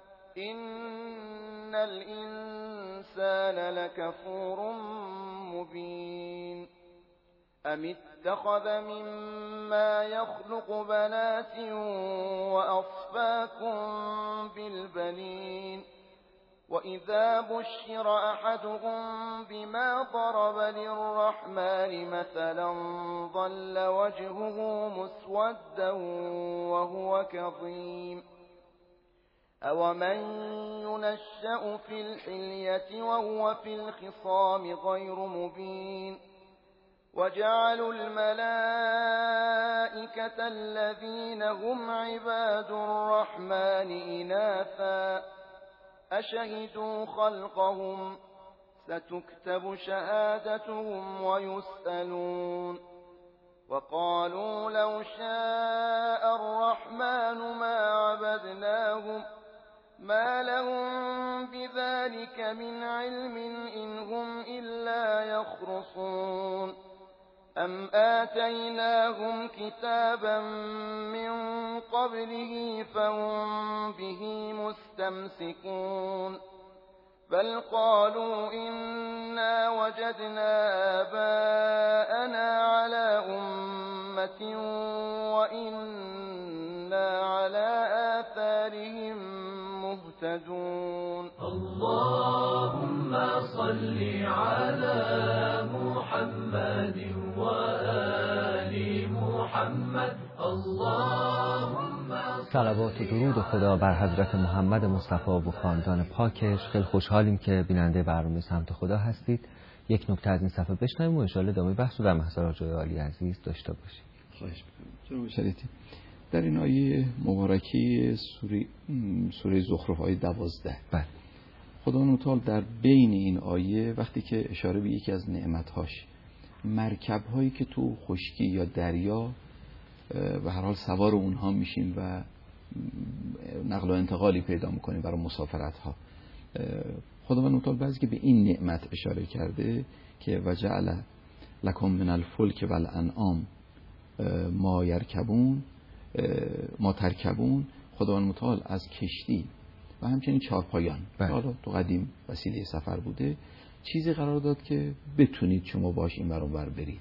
إن الإنسان لكفور مبين. أم اتخذ مما يخلق بنات وأصفاكم بالبنين وإذا بشر أحدهم بما ضرب للرحمن مثلا ظل وجهه مسودا وهو كظيم. أومن ينشأ في الحلية وهو في الخصام غير مبين. وجعلوا الملائكة الذين هم عباد الرحمن إناثا أشهدوا خلقهم ستكتب شهادتهم ويسألون. وقالوا لو شاء الرحمن ما عبدناهم ما لهم بذلك من علم إن هم إلا يخرصون. أم آتيناهم كتابا من قبله فهم به مستمسكون. بل قالوا إنا وجدنا آباءنا على أمة وإنا على آثارهم مهتدون. اللهم صل على محمد وآل محمد. اللهم صلوات و درود خدا بر حضرت محمد مصطفی و خاندان پاکش. خیلی خوشحالیم که بیننده برنامه سمت خدا هستید. یک نکته از این صفحه بشنویم و انشاءالله ادامه بحث رو در محضر آقای عالی عزیز داشته باشیم. خواهش می‌کنم. جناب شریعتی در این آیه مبارکه سوره زخرف آیه 12 بله خداوند متعال در بین این آیه وقتی که اشاره به یکی از نعمت‌هاش مرکب‌هایی که تو خشکی یا دریا به هر حال سوار اونها میشیم و نقل و انتقالی پیدا میکنیم برای مسافرت‌ها، خداوند متعال بعضی که به این نعمت اشاره کرده که وجعل لکم من الفلک والانعام ما یرکبون ما ترکبون، خداوند متعال از کشتی و همچنین چهارپایان حالا تو قدیم وسیله سفر بوده چیزی قرار داد که بتونید شما باش این ور اون ور برید.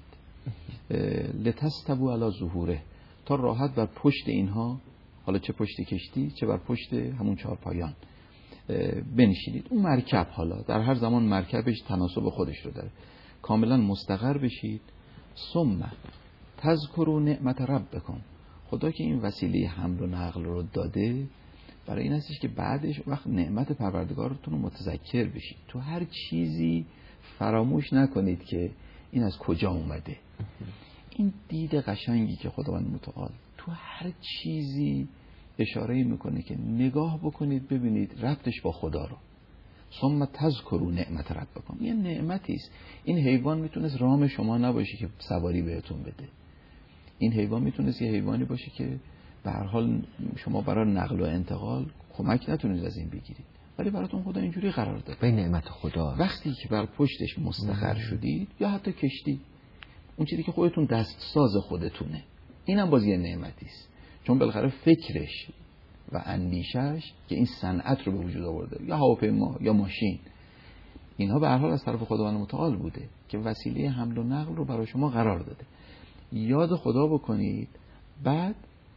لتستووا علی ظهوره، تا راحت بر پشت اینها، حالا چه پشت کشتی چه بر پشت همون چهارپایان بنشینید. اون مرکب حالا در هر زمان مرکبش تناسب خودش رو داره، کاملا مستقر بشید. ثم تذکروا نعمت ربکم، خدا که این وسیله حمل و نقل رو داده برای این هستش که بعدش وقت نعمت پروردگارتون رو متذکر بشید. تو هر چیزی فراموش نکنید که این از کجا اومده. این دید قشنگی که خداوند متعال تو هر چیزی اشاره میکنه که نگاه بکنید ببینید ربطش با خدا رو. ثم تذکروا نعمت ربکم، یه نعمتی است. این حیوان میتونست رام شما نباشه که سواری بهتون بده. این حیوان میتونست یه حیوانی باشه که به هر حال شما برای نقل و انتقال کمک نتونید از این بگیرید، ولی براتون خدا اینجوری قرار داد. به نعمت خدا وقتی که بر پشتش مستقر شدید، یا حتی کشتی، اون چیزی که خودتون دستساز خودتونه، اینم باز یه نعمتی است. چون بالاخره فکرش و اندیشش که این صنعت رو به وجود آورده، یا هواپیما یا ماشین، اینها به هر حال از طرف خداوند متعال بوده که وسیله حمل و نقل رو برای شما قرار داده. یاد خدا بکنید. بعد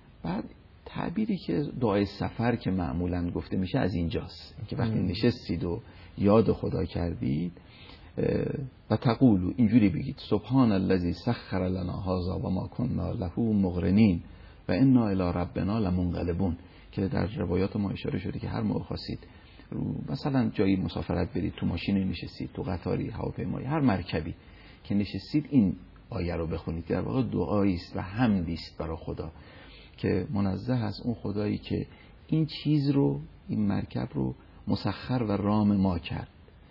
تعبیری که دعای سفر که معمولاً گفته میشه از اینجاست که وقتی نشستید و یاد خدا کردید و تقولو، اینجوری بگید سبحان الذی سخر لنا هذا و ما كنا له مقرنین و انا الی ربنا لمنقلبون، که در روایات ما اشاره شده که هر موقع خواستید مثلا جایی مسافرت برید، تو ماشینی نشستید، تو قطاری، هواپیمایی، هر مرکبی که نشستید، این آیه رو بخونید. در واقع دعایی است و حمدی است برای خدا که منزه از اون خدایی که این چیز رو، این مرکب رو مسخر و رام ما کرد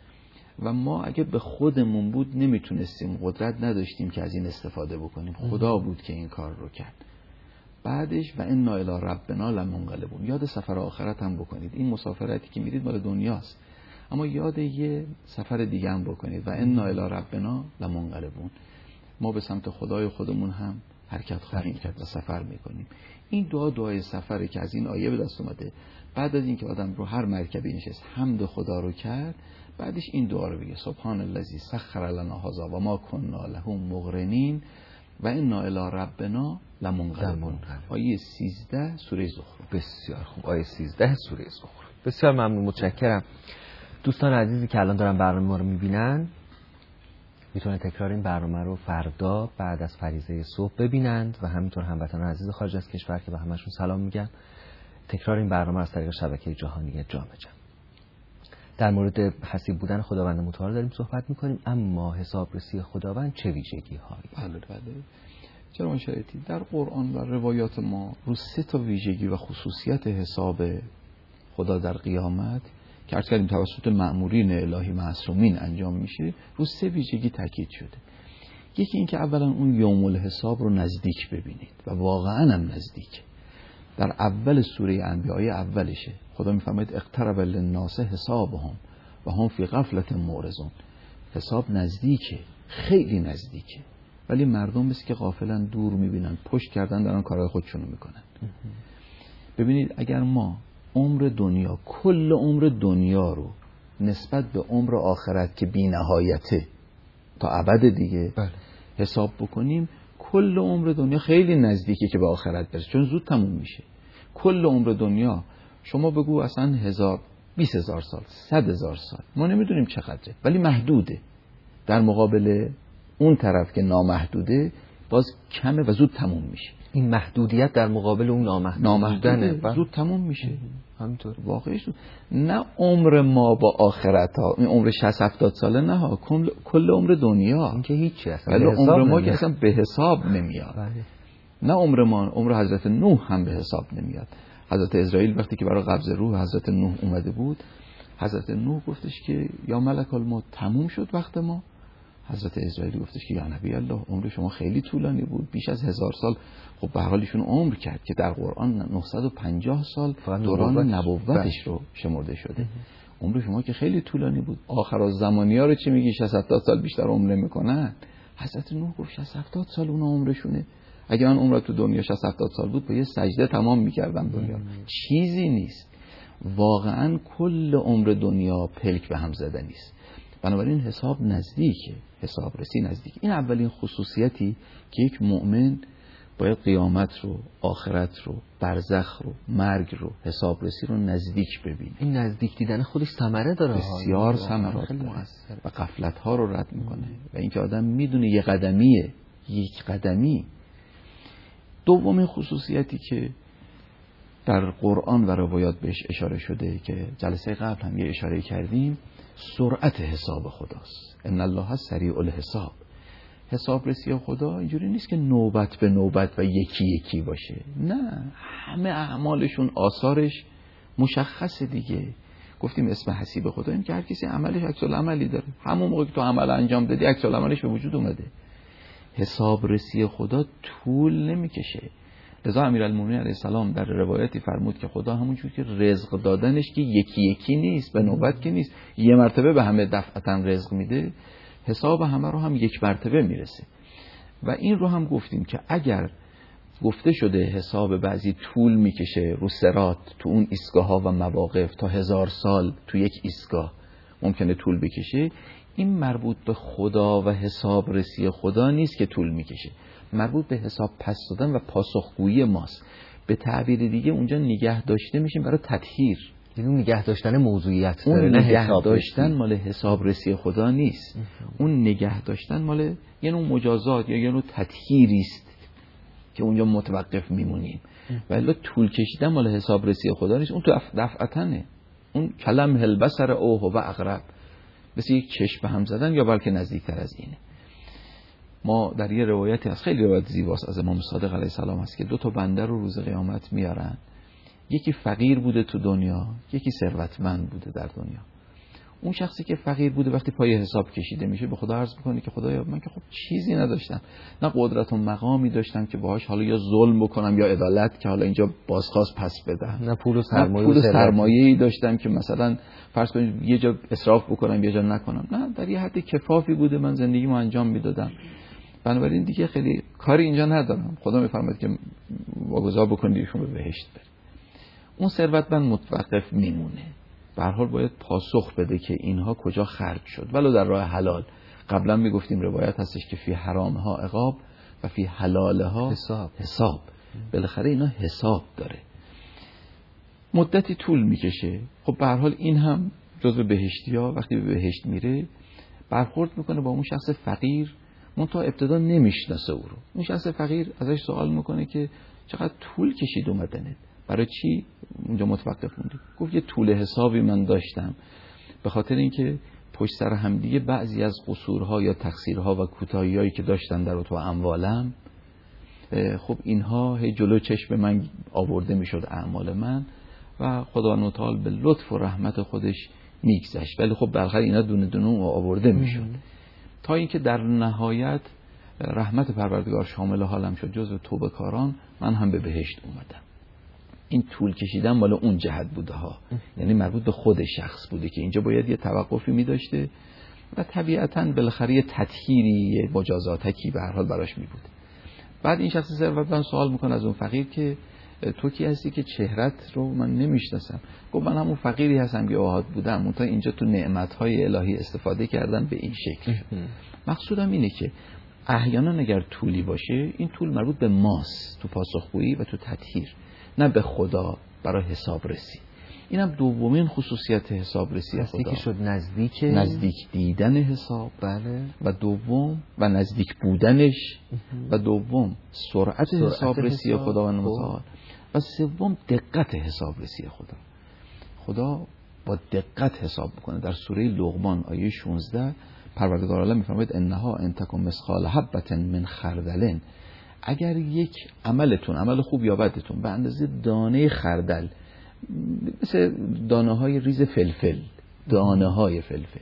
و ما اگه به خودمون بود نمیتونستیم، قدرت نداشتیم که از این استفاده بکنیم. خدا بود که این کار رو کرد. بعدش و انا الی ربنا لمنقلبون، یاد سفر آخرت هم بکنید. این مسافرتی که میرید مال دنیاست، اما یاد یه سفر دیگه هم بکنید. و انا الی ربنا لمنقلبون، ما به سمت خدای خودمون هم حرکت خواهیم کرد و سفر میکنیم. این دعای سفره که از این آیه به دست اومده. بعد از اینکه آدم رو هر مرکبی نشست حمد خدا رو کرد، بعدش این دعا رو بگه سبحان الذی سخر لنا هذا و ما كنا له مقرنین و انا الی ربنا لمنقلبون. آیه 13 سوره زخرف. بسیار خوب. آیه 13 سوره زخرف. بسیار ممنون، متشکرم. دوستان عزیزی که الان دارن برنامه ما رو میبینن میتونن تکرار این برنامه رو فردا بعد از فریضه صبح ببینند و همینطور هموطنان عزیز خارج از کشور که به همشون سلام میگن تکرار این برنامه از طریق شبکه جهانی جامع جم. در مورد حسیب بودن خداوند متعال داریم صحبت میکنیم، اما حسابرسی خداوند چه ویژگی هایی؟ بله. چرا مشاهدی در قرآن و روایات ما رو 3 تا ویژگی و خصوصیت حساب خدا در قیامت که عرض کردیم توسط مأمورین الهی معصومین انجام میشه، رو 3 ویژگی تاکید شده. یکی این که اولا اون یوم الحساب رو نزدیک ببینید و واقعا هم نزدیک. در اول سوره انبیاء اولشه خدا میفرماید اقترب للناس حسابهم و هم فی غفلة معرضون. حساب نزدیکه، خیلی نزدیکه، ولی مردم مثل که غافلن، دور میبینن، پشت کردن دارن کارهای خودشونو میکنن. ببینید اگر ما عمر دنیا، کل عمر دنیا رو نسبت به عمر آخرت که بی نهایته تا ابد دیگه حساب بکنیم، کل عمر دنیا خیلی نزدیکه که به آخرت برسه، چون زود تموم میشه. کل عمر دنیا شما بگو اصلا 1000 20,000 سال، 100,000 سال، ما نمیدونیم چقدره، ولی محدوده. در مقابل اون طرف که نامحدوده باز کمه و زود تموم میشه. این محدودیت در مقابل اون نامحدوده زود تموم میشه. همینطور واقعیش نه عمر ما با آخرت ها، این عمر 60-70 ساله نه ها، کل عمر دنیا این که هیچی اصلا، ولی عمر ما که اصلا به حساب نمیاد. نه عمر ما، عمر حضرت نوح هم به حساب نمیاد. حضرت اسرائیل وقتی که برای قبض روح حضرت نوح اومده بود، حضرت نوح گفتش که یا ملک الموت تموم شد وقت ما. حضرت اسرائیل گفتش که یا نبی الله عمر شما خیلی طولانی بود، بیش از 1000 سال. خب به حال ایشون عمر کرد که در قرآن 950 سال دوران نبوتش رو شمرده شده. عمر شما که خیلی طولانی بود. آخرالزمانی‌ها رو چی میگی 60-70 سال بیشتر عمر نمی‌کنن؟ حضرت نوح گفت 60-70 سال اون عمرشونه. اگه من عمر تو دنیا 60-70 سال بود با یه سجده تمام می‌کردم دنیا. چیزی نیست. واقعاً کل عمر دنیا پلک به هم زده نیست. بنابراین حساب نزدیکه، حسابرسی نزدیک. این اولین خصوصیتی که یک مؤمن باید قیامت رو، آخرت رو، برزخ رو، مرگ رو، حسابرسی رو نزدیک ببینه. این نزدیک دیدن خودش ثمره داره، بسیار ثمرات داره و غفلت‌ها رو رد میکنه و اینکه آدم میدونه یک قدمی. دومین خصوصیتی که در قرآن و روایات بهش اشاره شده که جلسه قبل هم یه اشاره کردیم، سرعت حساب خداست. ان الله سریع الحساب. حسابرسی خدا اینجوری نیست که نوبت به نوبت و یکی یکی باشه. نه، همه اعمالشون آثارش مشخصه دیگه. گفتیم اسم حسیب خدا این که هر کسی عملش عکس العملی داره. همون موقع که تو عمل انجام دادی عکس العملش به وجود اومده. حسابرسی خدا طول نمیکشه. لذا امیرالمومنین علیه السلام در روایتی فرمود که خدا همونجور که رزق دادنش که یکی یکی نیست، به نوبت که نیست، یه مرتبه به همه دفعتا رزق میده، حساب همه رو هم یک مرتبه میرسه. و این رو هم گفتیم که اگر گفته شده حساب بعضی طول میکشه رو صراط، تو اون ایستگاه‌ها و مواقف تا 1000 سال تو یک ایستگاه ممکنه طول بکشه. این مربوط به خدا و حساب رسی خدا نیست که طول میکشه، مربوط به حساب پس دادن و پاسخگویی ماست. به تعبیر دیگه اونجا نگه داشته میشیم برای تطهیر. یعنی نگه داشتن موضوعیت داره، اون نه نگه حساب داشتن مال حساب رسی خدا نیست. اون نگه داشتن مال یه نوع مجازات یا یه نوع تطهیری است که اونجا متوقف میمونیم. ولی طول کشیدن مال حساب رسی خدا نیست، اون تو دفعتنه. اون کلم هلبسر اوه و اقرب، مثل یک چشم به هم زدن یا بلکه نزدیکتر از اینه. ما در یه روایتی از خیلی روایت زیباست از امام صادق علیه السلام هست که 2 تا بنده رو روز قیامت میارن، یکی فقیر بوده تو دنیا، یکی ثروتمند بوده در دنیا. اون شخصی که فقیر بوده وقتی پای حساب کشیده میشه به خدا عرض میکنه که خدایا من که خب چیزی نداشتم، نه قدرت و مقامی داشتم که باهاش حالا یا ظلم بکنم یا عدالت که حالا اینجا بازخواست پس بدم، نه پول و سرمایه‌ای داشتم که مثلا فرض کنید یه جا اسراف بکنم یه جا نکنم، نه در یه حد کفافی بوده من زندگیمو انجام میدادم. بنابراین دیگه خیلی کاری اینجا ندارم، خدا میفرماید که واگذار بکنید ایشون به بهشت بره. اون ثروتمند متوقف میمونه، به هر حال باید پاسخ بده که اینها کجا خرج شد، ولو در راه حلال. قبلا میگفتیم روایت هستش که فی حرامها عقاب و فی حلالها حساب. بالاخره اینا حساب داره، مدتی طول میکشه. خب به هر حال این هم جزو بهشتی‌ها وقتی به بهشت میره برخورد میکنه با اون شخص فقیر، منتها ابتدا نمیشناسه او رو. اون شخص فقیر ازش سوال میکنه که چقدر طول کشید اومدنت، برای چی اونجا متوقف موندی؟ گفت یه طول حسابی من داشتم، به خاطر اینکه پشت سر همدیگه بعضی از قصورها یا تقصیرها و کوتاهی‌هایی که داشتن در تو اموالم، خب اینها هی جلو چشم من آورده میشد اعمال من و خداوند متعال به لطف و رحمت خودش میگذشت، ولی خب بالاخره اینا دونه دونه آورده میشد تا اینکه در نهایت رحمت پروردگار شامل حالم شد، جزو توبه کاران من هم به بهشت اومدم. این طول کشیدن مال اون جهت بوده ها، یعنی مربوط به خود شخص بوده که اینجا باید یه توقفی می داشته و طبیعتاً بالاخره یه تطهیری، یه مجازاتکی به هر حال براش می بود. بعد این شخص ثروتمند سوال میکنه از اون فقیر که تو کی هستی که چهرت رو من نمیشناسم؟ گفت من همون فقیری هستم که آحاد بودم، منتها اینجا تو نعمت‌های الهی استفاده کردم به این شکل. مقصودم اینه که احیانا اگر طولی باشه این طول مربوط به ماست تو پاسخگویی و تو تطهیر، نه به خدا برای حساب رسی. اینم دومین خصوصیت حساب رسی خدا، که شد نزدیک دیدن حساب، بله، و دوم و نزدیک بودنش، و دوم سرعت حساب رسی خداوند متعال، و سوم دقت حساب رسی خدا. خدا با دقت حساب میکنه. در سوره لقمان آیه 16 پروردگار عالم میفرماید انها ان تکن مثقال حبة من خردل، اگر یک عملتون، عمل خوب یا بدتون، به اندازه دانه خردل، مثل دانه های ریز فلفل، دانه های فلفل،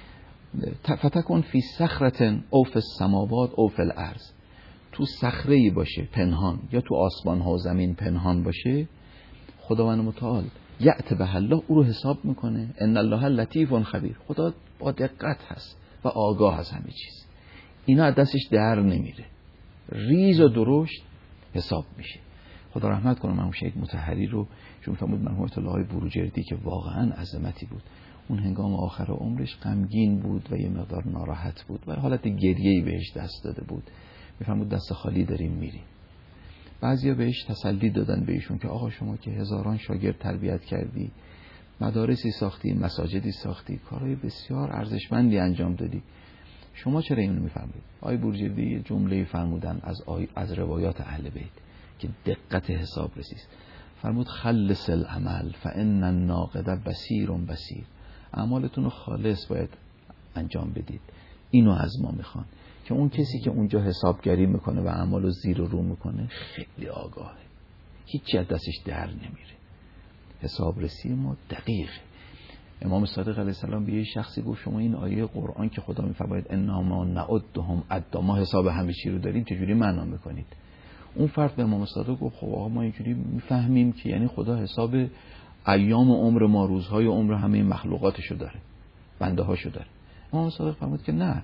فتکن فی صخرة او فی السماوات او فی الارض، تو صخره‌ای باشه پنهان یا تو آسمان ها و زمین پنهان باشه، خداوند متعال یأت به الله او رو حساب میکنه. ان الله لطیف خبیر، خدا با دقت هست و آگاه از همه چیز. اینا از دستش در نمیره، ریز و درشت حساب میشه. خدا رحمت کنه مرحوم شیخ مطهری رو، چون فرمود مرحوم آیت الله بروجردی که واقعا عظمتی بود، اون هنگام آخر عمرش غمگین بود و یه مقدار ناراحت بود و حالت گریه‌ای بهش دست داده بود. میفرمود دست خالی داریم میریم. بعضیا بهش تسلی دادن به ایشون که آقا شما که هزاران شاگرد تربیت کردی، مدارسی ساختی، مساجدی ساختی، کارهای بسیار ارزشمندی انجام دادی، شما چرا اینو میفرمایید؟ آقای بروجردی جمله فرمودن از روایات اهل بیت که دقت حساب رسید. فرمود خلص العمل فان الناقد بصیر بصیر، اعمالتون رو خالص باید انجام بدید. اینو از ما میخوان که اون کسی که اونجا حسابگری میکنه و اعمالو زیر و رو میکنه خیلی آگاهه، هیچی از دستش در نمیره. حسابرسی ما دقیقه. امام صادق علیه السلام به یه شخصی گفت شما این آیه قرآن که خدا میفرماید انما نعدهم عدا، ما حساب همه چی رو داریم، چجوری معنا میکنید؟ اون فرد به امام صادق گفت خب آقا ما اینجوری میفهمیم که یعنی خدا حساب ایام عمر ما، روزهای عمر همه مخلوقاتشو داره، بنده هاشو داره. امام صادق فرمود که نه،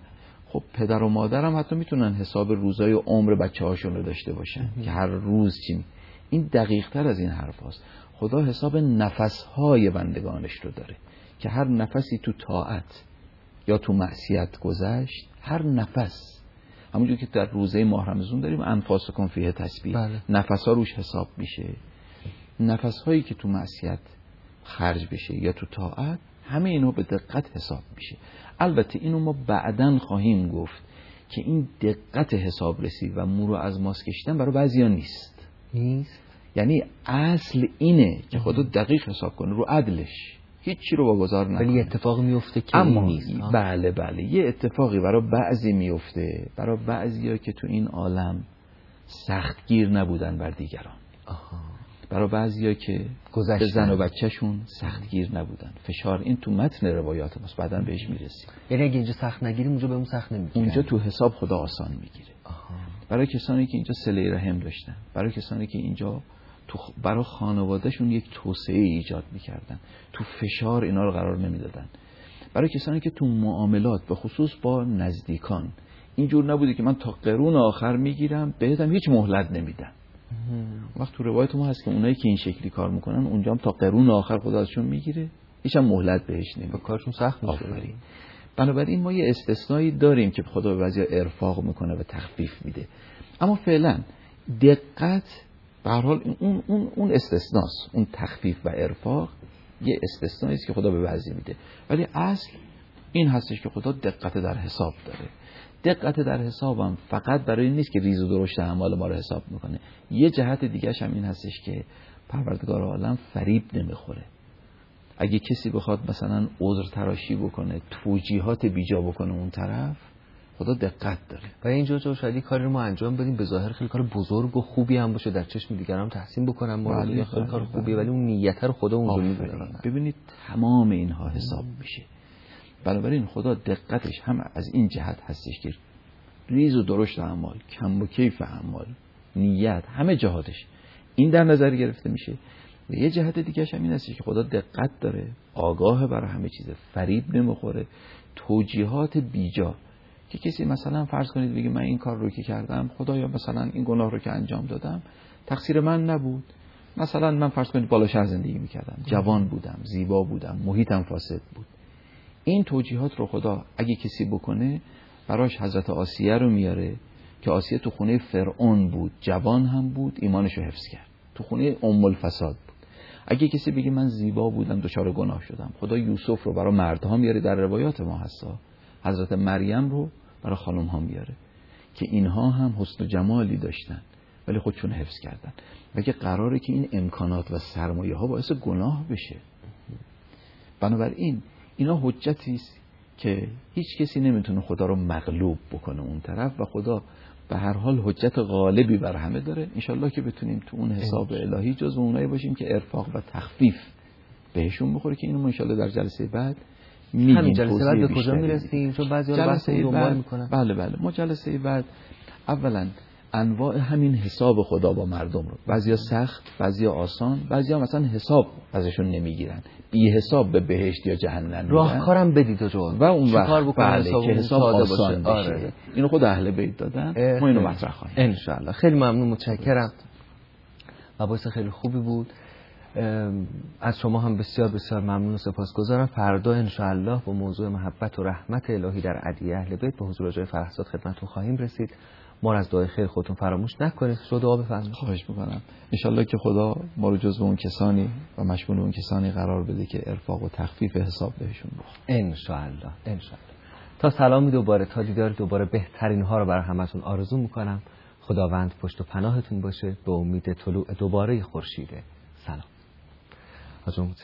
خب پدر و مادرم حتی میتونن حساب روزای عمر بچه‌هاشون رو داشته باشن که هر روز چی. این دقیق تر از این حرف هاست. خدا حساب نفسهای بندگانش رو داره که هر نفسی تو طاعت یا تو معصیت گذشت، هر نفس، همونجور که در روزه ماه رمضان داریم انفاسکم فیه تسبیح، نفس‌ها روش حساب میشه. نفس‌هایی که تو معصیت خرج بشه یا تو طاعت، همه اینا به دقت حساب میشه. البته اینو ما بعداً خواهیم گفت که این دقت حسابرسی و مو رو از ماس کشیدن برای بعضیا نیست. یعنی اصل اینه که خدا دقیق حساب کنه رو عدلش، هیچی رو واگذار نکنه. ولی اتفاقی میفته که اما نیست. بله یه اتفاقی برای بعضی میفته، برای بعضیا که تو این عالم سختگیر نبودن بر دیگران. برای بعضیا که به زن و بچه‌شون سختگیر نبودن. فشار این تو متن روایات ماست، بعداً بهش میرسیم. یعنی اگه اینجا سخت نگیریم اونجا بهمون سخت نمیگیره. اونجا تو حساب خدا آسان میگیره. برای کسانی که اینجا صله رحم داشتن، برای کسانی که اینجا برای خانوادهشون یک توسعه ایجاد میکردن، تو فشار اینا رو قرار نمیدادن. برای کسانی که تو معاملات به خصوص با نزدیکان اینجور نبوده که من تا قرون آخر میگیرم بهتم هیچ مهلت نمیدم. وقت تو روایت ما هست که اونایی که این شکلی کار میکنن اونجا هم تا قرون آخر خدا ازشون میگیره، هیچ هم مهلت بهش نمیده، کارشون سخت میشه. بنابراین ما یه استثنایی داریم که خدا به بعضیا ارفاق میکنه و تخفیف میده. اما فعلا دقت به هر حال اون استثناست، اون تخفیف و ارفاق یه استثنایی است که خدا به بعضی میده. ولی اصل این هستش که خدا دقت در حساب داره. دقت در حسابم فقط برای این نیست که ریز و درشت اعمال ما رو حساب میکنه. یه جهت دیگه‌ش هم این هستش که پروردگار عالم فریب نمیخوره. اگه کسی بخواد مثلا عذر تراشی بکنه، توجیهات بیجا بکنه اون طرف، خدا دقت داره. و اینجا جو شاید کاری رو ما انجام بدیم به ظاهر خیلی کار بزرگ و خوبی هم باشه، در چشم دیگران تحسین بکنن، ما خیلی کار خوبیه، ولی اون نیت رو خدا اونجا میدونه. ببینید تمام اینها حساب میشه. بنابراین خدا دقتش هم از این جهت هستش که ریز و درشت اعمال، کم و کیف اعمال، نیت، همه جهاتش این در نظر گرفته میشه. و یه جهت دیگه‌ش هم این هستش که خدا دقت داره، آگاه برای همه چیز، فریب نمیخوره. توجیهات بیجا که کسی مثلا فرض کنید بگه من این کار رو که کردم، خدایا مثلا این گناه رو که انجام دادم تقصیر من نبود. مثلا من فرض کنید بالا شهر زندگی میکردم، جوان بودم، زیبا بودم، محیطم فاسد بود. این توجیهات رو خدا اگه کسی بکنه براش حضرت آسیه رو میاره که آسیه تو خونه فرعون بود، جوان هم بود، ایمانش رو حفظ کرد، تو خونه ام الفساد بود. اگه کسی بگه من زیبا بودم دچار گناه شدم، خدا یوسف رو برای مردها میاره، در روایات ما هستا حضرت مریم رو برای خانم ها میاره که اینها هم حسن و جمالی داشتن ولی خودشون حفظ کردن. و که قراره که این امکانات و سرمایه ها باعث گناه بشه. بنابراین اینا حجتی است که هیچ کسی نمیتونه خدا رو مغلوب بکنه اون طرف، و خدا به هر حال حجت غالبی بر همه داره. انشالله که بتونیم تو اون حساب الهی جزو اونایی باشیم که ارفاق و تخفیف بهشون بخوره، که اینو انشالله در جلسه بعد میگیم. همین جلسه بعد به کجا میرسیم؟ چون بعضی‌ها بحث دنبال میکنن. بله ما جلسه بعد اولا انواع همین حساب خدا با مردم رو، بعضیا سخت، بعضیا آسان، بعضیا مثلا حساب ازشون نمیگیرن، بی حساب به بهشت یا جهنم میرن. راهکارم بدید و اون وقت بله که حساب آسان بشه. آره. اینو خود اهل بیت دادن، ما اینو مطرح خواهیم ان شاء الله. خیلی ممنون، متشکرم. مباحث خیلی خوبی بود. از شما هم بسیار بسیار ممنون و سپاسگزارم. فردا ان شاء الله با موضوع محبت و رحمت الهی در ادعیه اهل بیت به حضور جای فرهزاد خدمتتون خواهیم رسید. ما از دعای خیر خودتون فراموش نکنید. شما دعا بفرمایید. خواهش می‌کنم. ان شاء الله که خدا ما رو جزو اون کسانی و مشمول اون کسانی قرار بده که ارفاق و تخفیف حساب بهشون بکنه. ان شاء الله. تا سلامی دوباره، تا دیدار دوباره، بهترین ها رو برای همتون آرزو می‌کنم. خداوند پشت و پناهتون باشه به امید طلوع دوباره خورشید. سلام. از اون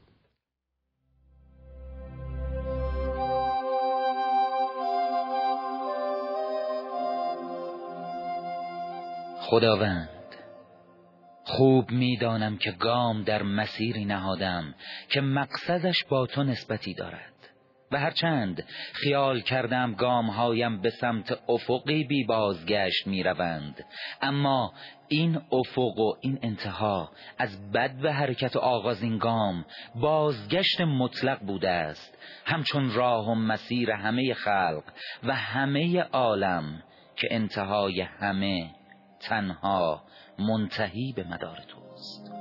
خداوند، خوب میدانم که گام در مسیری نهادم که مقصدش با تو نسبتی دارد. و هرچند خیال کردم گامهایم به سمت افقی بی بازگشت می روند، اما این افق و این انتها از بد به حرکت و آغاز این گام بازگشت مطلق بوده است، همچون راه و مسیر همه خلق و همه عالم که انتهای همه تنها منتهی به مدار توست.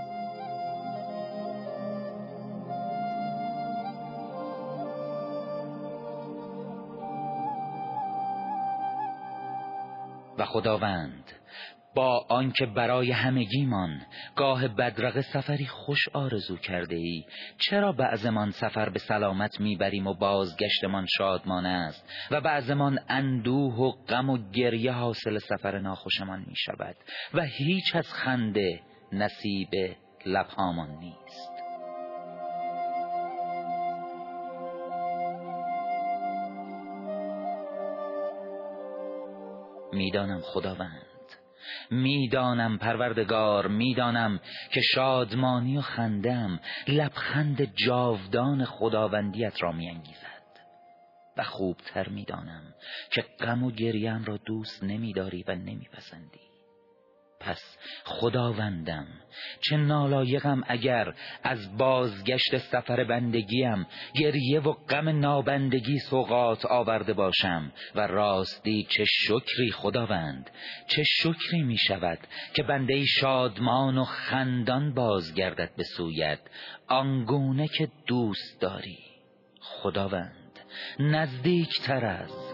و خداوند با آنکه برای همگیمان گاه بدرقه سفری خوش آرزو کرده ای، چرا بعضمان سفر به سلامت میبریم و بازگشتمان شادمان است و بعضمان اندوه و غم و گریه حاصل سفر ناخوشمان میشود و هیچ از خنده نصیب لبهامان نیست. میدانم خداوند، میدانم پروردگار، میدانم که شادمانی و خندم لبخند جاودان خداوندیت را میانگیزد و خوبتر میدانم که غم و گریم را دوست نمیداری و نمیپسندی. پس خداوندم، چه نالایقم اگر از بازگشت سفر بندگیم گریه و غم نابندگی سوغات آورده باشم و راستی چه شکری خداوند، چه شکری می شود که بنده شادمان و خندان بازگردد به سویت آنگونه که دوست داری. خداوند، نزدیکتر از